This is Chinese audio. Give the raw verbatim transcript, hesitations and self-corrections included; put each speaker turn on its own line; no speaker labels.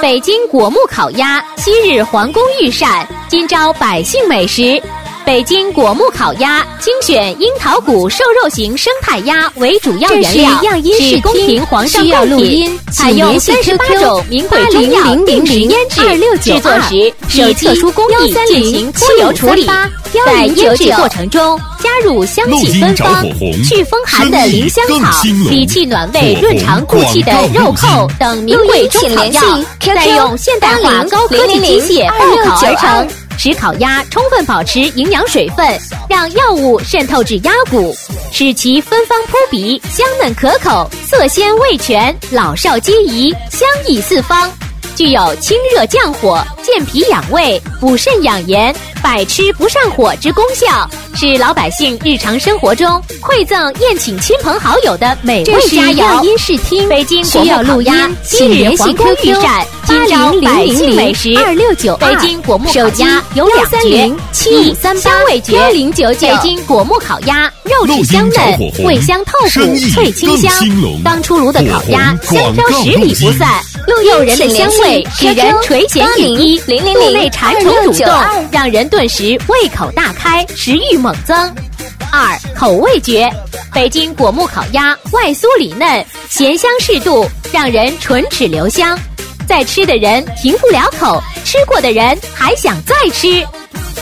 北京果木烤鸭，昔日皇宫御膳，今朝百姓美食。北京果木烤鸭精选樱桃骨瘦肉型生态鸭为主要原料，是宫廷皇上贡品，采用三十八种名贵中药定时腌制，制作时以特殊工艺进行脱油处理，在腌制过程中加入香气芬芳、去风寒的林香草、理气暖胃、润肠固气的肉蔻等名贵中草药，再用现代化高科技机械爆烤而成。使烤鸭充分保持营养水分，让药物渗透至鸭骨，使其芬芳扑鼻、香嫩可口、色鲜味全、老少皆宜、香溢四方，具有清热降火、健脾养胃、补肾养颜、百吃不上火之功效，是老百姓日常生活中馈赠宴请亲朋好友的美味佳肴。音视听北京果木烤鸭，昔日皇宫御膳，今朝百姓美食。二六九二，北京果木烤鸭有两绝：一香味绝，北京果木烤鸭肉质香嫩，味香透骨，脆清香。刚出炉的烤鸭香飘十里不散，诱人的香味使人垂涎欲滴，肚内馋虫蠕动，让人顿时胃口大开，食欲猛增。二口味绝，北京果木烤鸭外酥里嫩，咸香适度，让人唇齿留香。在吃的人停不了口，吃过的人还想再吃。